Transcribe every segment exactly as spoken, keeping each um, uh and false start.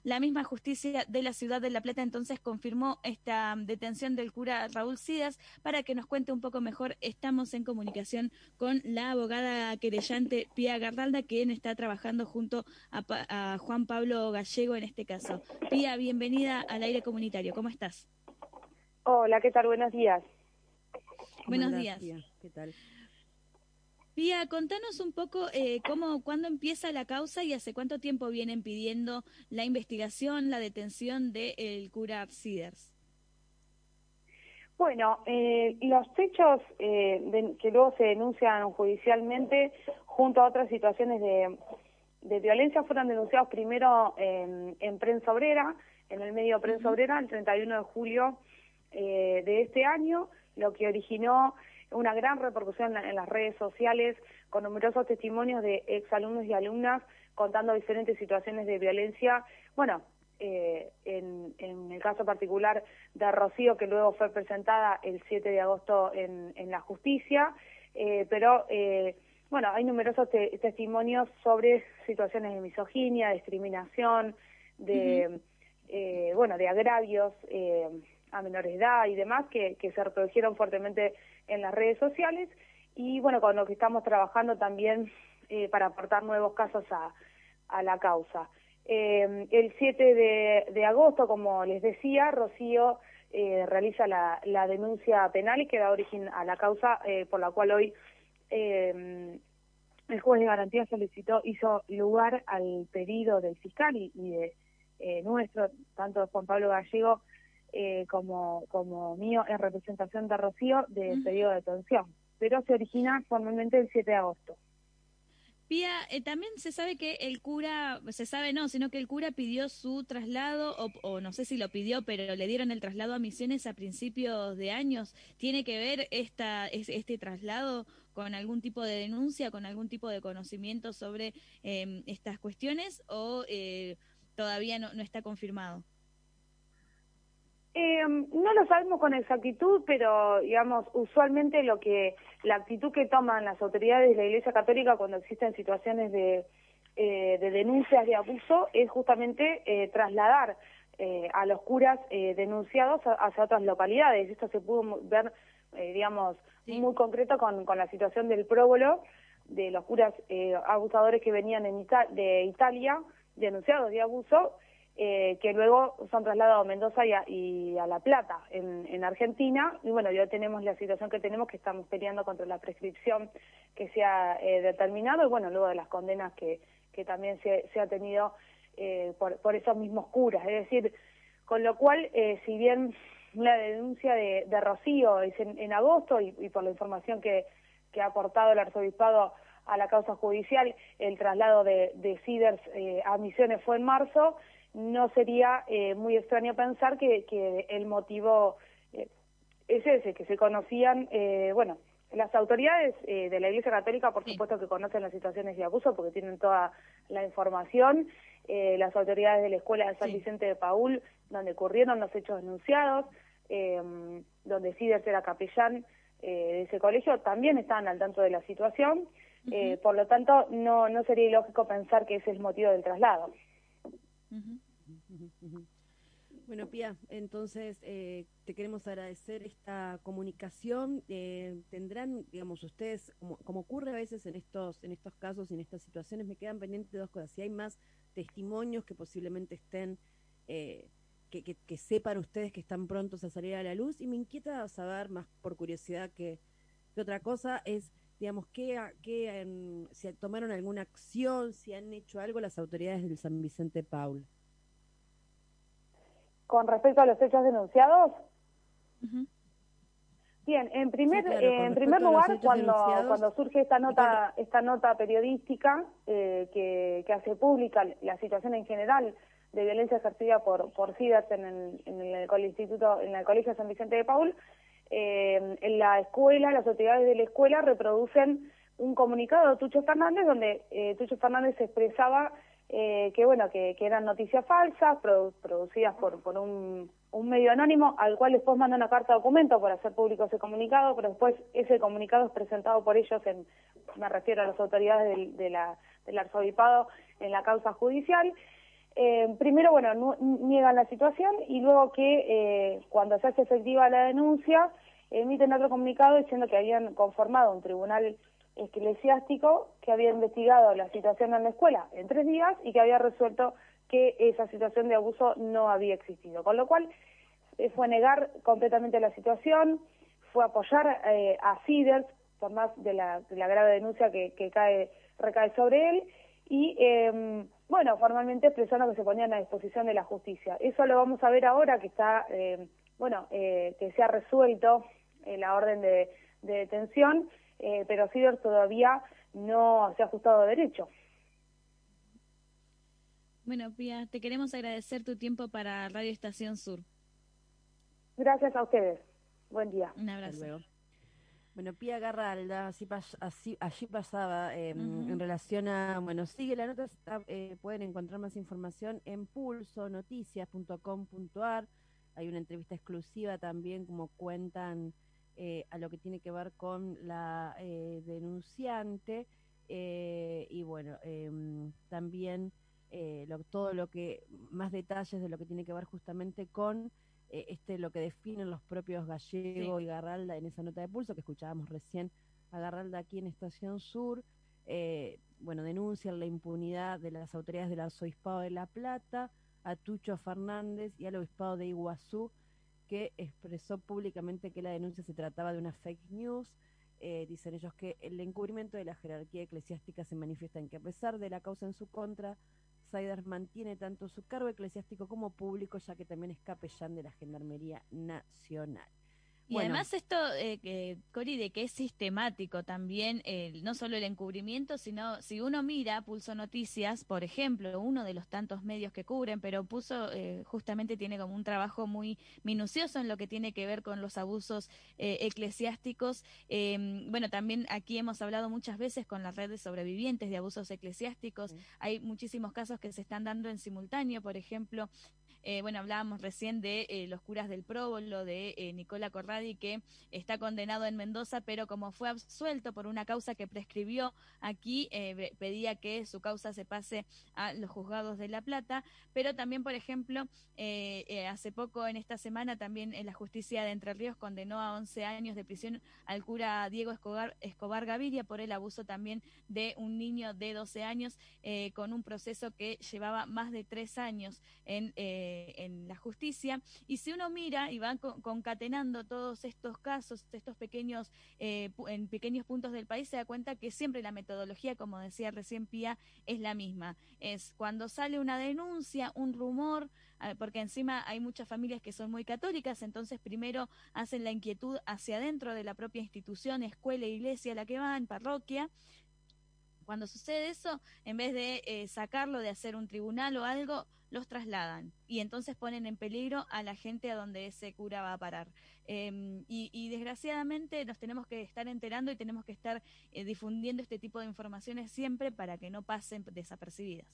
La misma justicia de la ciudad de La Plata entonces confirmó esta detención del cura Raúl Sidas. Para que nos cuente un poco mejor, estamos en comunicación con la abogada querellante Pía Garralda, quien está trabajando junto a, pa a Juan Pablo Gallego en este caso. Pía, bienvenida al aire comunitario. ¿Cómo estás? Hola, ¿qué tal? Buenos días. ¿Cómo Buenos andás, días. Pía? ¿Qué tal? Pía, contanos un poco eh, cómo, cuándo empieza la causa y hace cuánto tiempo vienen pidiendo la investigación, la detención del cura Siders. Bueno, eh, los hechos eh, de- que luego se denuncian judicialmente junto a otras situaciones de, de violencia fueron denunciados primero en, en Prensa Obrera, en el medio Prensa Uh-huh. Obrera, el treinta y uno de julio eh, de este año, lo que originó una gran repercusión en, en las redes sociales con numerosos testimonios de exalumnos y alumnas contando diferentes situaciones de violencia. Bueno, eh, en, en el caso particular de Rocío, que luego fue presentada el siete de agosto en, en la justicia, eh, pero eh, bueno, hay numerosos te testimonios sobre situaciones de misoginia, de discriminación, de Uh-huh. eh, bueno, de agravios eh, a menores de edad y demás que, que se reprodujeron fuertemente en las redes sociales, y bueno, con lo que estamos trabajando también eh, para aportar nuevos casos a, a la causa. Eh, el siete de, de agosto, como les decía, Rocío eh, realiza la, la denuncia penal y que da origen a la causa eh, por la cual hoy eh, el juez de garantía solicitó, hizo lugar al pedido del fiscal y, y de eh, nuestro, tanto de Juan Pablo Gallego eh, como, como mío, en representación de Rocío, de Uh-huh. pedido de detención. Pero se origina formalmente el siete de agosto. Pía, eh, también se sabe que el cura, se sabe no, sino que el cura pidió su traslado, o, o no sé si lo pidió, pero le dieron el traslado a Misiones a principios de años. ¿Tiene que ver esta, es- este traslado con algún tipo de denuncia, con algún tipo de conocimiento sobre eh, estas cuestiones, o eh, todavía no, no está confirmado? Eh, no lo sabemos con exactitud, pero digamos, usualmente lo que la actitud que toman las autoridades de la Iglesia Católica cuando existen situaciones de, eh, de denuncias de abuso es justamente eh, trasladar eh, a los curas eh, denunciados a- hacia otras localidades. Esto se pudo mu- ver, eh, digamos, Sí. muy concreto con, con la situación del próbolo, de los curas eh, abusadores que venían en Ita- de Italia, denunciados de abuso, eh, que luego son trasladados a Mendoza y a, y a La Plata, en, en Argentina, y bueno, ya tenemos la situación que tenemos, que estamos peleando contra la prescripción que se ha eh, determinado, y bueno, luego de las condenas que, que también se, se ha tenido eh, por, por esos mismos curas, es decir, con lo cual, eh, si bien la denuncia de, de Rocío es en, en agosto, y, y por la información que, que ha aportado el arzobispado a la causa judicial, el traslado de, de Siders eh, a Misiones fue en marzo, no sería eh, muy extraño pensar que, que el motivo eh, es ese, que se conocían, eh, bueno, las autoridades eh, de la Iglesia Católica, por Sí. supuesto que conocen las situaciones de abuso porque tienen toda la información, eh, las autoridades de la Escuela de San Sí. Vicente de Paúl, donde ocurrieron los hechos denunciados, eh, donde Siders era capellán eh, de ese colegio, también estaban al tanto de la situación, Uh-huh. eh, por lo tanto no, no sería ilógico pensar que ese es el motivo del traslado. Uh-huh. Ujú, ujú. Bueno, Pía, entonces eh, te queremos agradecer esta comunicación. Eh, tendrán, digamos, ustedes, como, como ocurre a veces en estos, en estos casos y en estas situaciones, me quedan pendientes dos cosas. Si hay más testimonios que posiblemente estén, eh, que, que, que sepan ustedes que están prontos a salir a la luz, y me inquieta saber, más por curiosidad que, que otra cosa, es, digamos, que, que em, si tomaron alguna acción, si han hecho algo las autoridades del San Vicente Paul. Con respecto a los hechos denunciados, Uh-huh. bien, en Sí, primer claro, eh, con en primer respecto a los lugar, hechos cuando denunciados cuando surge esta y con... nota esta nota periodística eh, que, que hace pública la situación en general de violencia ejercida por por Siders en el, en el instituto en el colegio San Vicente de Paúl, eh, en la escuela, las autoridades de la escuela reproducen un comunicado de Tucho Fernández donde eh, Tucho Fernández expresaba eh, que bueno que, que eran noticias falsas produ producidas por por un, un medio anónimo al cual después manda una carta de documento para hacer público ese comunicado, pero después ese comunicado es presentado por ellos, en, me refiero a las autoridades del, de la, del arzobispado, en la causa judicial. eh, primero, bueno, nu- niegan la situación y luego que eh, cuando se hace efectiva la denuncia, emiten otro comunicado diciendo que habían conformado un tribunal eclesiástico que había investigado la situación en la escuela en tres días y que había resuelto que esa situación de abuso no había existido. Con lo cual, eh, fue negar completamente la situación, fue apoyar eh, a Siders, por más de la, de la grave denuncia que, que cae recae sobre él, y eh, bueno, formalmente expresando que se ponían a disposición de la justicia. Eso lo vamos a ver ahora que está, eh, bueno, eh, que se ha resuelto eh, la orden de, de detención, eh, pero Siders todavía no se ha ajustado a derecho. Bueno, Pía, te queremos agradecer tu tiempo para Radio Estación Sur. Gracias a ustedes. Buen día. Un Hasta abrazo. luego. Bueno, Pía Garralda, así, pas- así allí pasaba eh, Ujú. en relación a, bueno, sigue la nota, está, eh, pueden encontrar más información en pulso noticias punto com punto ar. Hay una entrevista exclusiva también, como cuentan eh, a lo que tiene que ver con la eh, denunciante eh, y bueno, em, también eh, lo- todo lo que, más detalles de lo que tiene que ver justamente con eh, este lo que definen los propios Gallego Sí. y Garralda en esa nota de pulso que escuchábamos recién a Garralda aquí en Estación Sur. Eh, bueno, denuncian la impunidad de las autoridades del Arzobispado de La Plata, a Tucho Fernández y al Obispado de Iguazú, que expresó públicamente que la denuncia se trataba de una fake news. Eh, dicen ellos que el encubrimiento de la jerarquía eclesiástica se manifiesta en que a pesar de la causa en su contra, Siders mantiene tanto su cargo eclesiástico como público, ya que también es capellán de la Gendarmería Nacional. Y Bueno, además esto, eh, que, Cori, de que es sistemático también, eh, no solo el encubrimiento, sino si uno mira Pulso Noticias, por ejemplo, uno de los tantos medios que cubren, pero Pulso eh, justamente tiene como un trabajo muy minucioso en lo que tiene que ver con los abusos eh, eclesiásticos. Eh, bueno, también aquí hemos hablado muchas veces con la red de sobrevivientes de abusos eclesiásticos. sí. Hay muchísimos casos que se están dando en simultáneo, por ejemplo. Eh, bueno, hablábamos recién de eh, los curas del Próbolo, de eh, Nicola Corradi, que está condenado en Mendoza, pero como fue absuelto por una causa que prescribió aquí, eh, pedía que su causa se pase a los juzgados de La Plata. Pero también, por ejemplo, eh, eh, hace poco, en esta semana, también en la justicia de Entre Ríos condenó a once años de prisión al cura Diego Escobar, Escobar Gaviria por el abuso también de un niño de doce años, eh, con un proceso que llevaba más de tres años en, eh, en la justicia. Y si uno mira y va con, concatenando todos estos casos, estos pequeños, eh, en pequeños puntos del país, se da cuenta que siempre la metodología, como decía recién Pía, es la misma. Es cuando sale una denuncia, un rumor, porque encima hay muchas familias que son muy católicas, entonces primero hacen la inquietud hacia adentro de la propia institución, escuela, iglesia a la que van, parroquia. Cuando sucede eso, en vez de eh, sacarlo, de hacer un tribunal o algo, los trasladan y entonces ponen en peligro a la gente a donde ese cura va a parar. Eh, y, y desgraciadamente nos tenemos que estar enterando y tenemos que estar eh, difundiendo este tipo de informaciones siempre para que no pasen desapercibidas.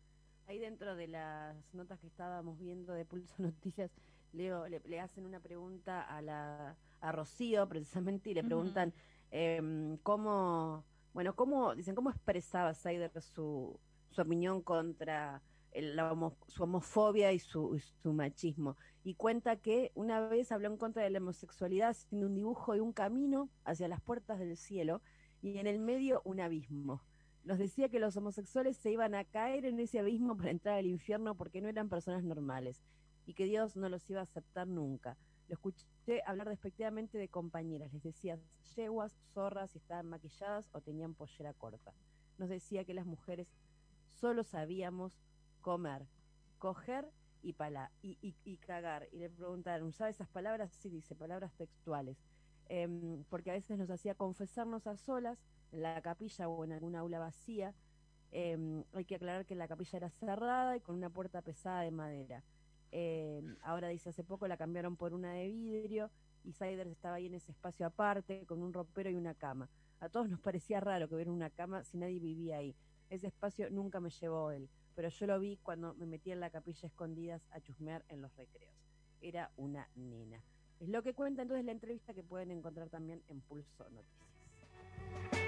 Ahí dentro de las notas que estábamos viendo de Pulso Noticias, Leo, le, le hacen una pregunta a la a Rocío precisamente y le Uh-huh. preguntan eh, cómo, bueno, cómo, dicen, cómo expresaba Saider su, su opinión contra el, la homo, su homofobia y su, y su machismo. Y cuenta que una vez habló en contra de la homosexualidad haciendo un dibujo de un camino hacia las puertas del cielo y en el medio un abismo. Nos decía que los homosexuales se iban a caer en ese abismo para entrar al infierno porque no eran personas normales y que Dios no los iba a aceptar nunca. Lo escuché hablar despectivamente de compañeras, les decía yeguas, zorras, si estaban maquilladas o tenían pollera corta. Nos decía que las mujeres solo sabíamos comer, coger y, pala, y, y, y cagar. Y le preguntaron, ¿sabe esas palabras? Sí, dice, palabras textuales. Eh, porque a veces nos hacía confesarnos a solas en la capilla o en alguna aula vacía. Eh, hay que aclarar que la capilla era cerrada y con una puerta pesada de madera. Eh, ahora dice, hace poco la cambiaron por una de vidrio y Siders estaba ahí en ese espacio aparte con un ropero y una cama. A todos nos parecía raro que hubiera una cama si nadie vivía ahí. Ese espacio nunca me llevó él, pero yo lo vi cuando me metí en la capilla escondidas a chusmear en los recreos. Era una nena. Es lo que cuenta entonces la entrevista que pueden encontrar también en Pulso Noticias.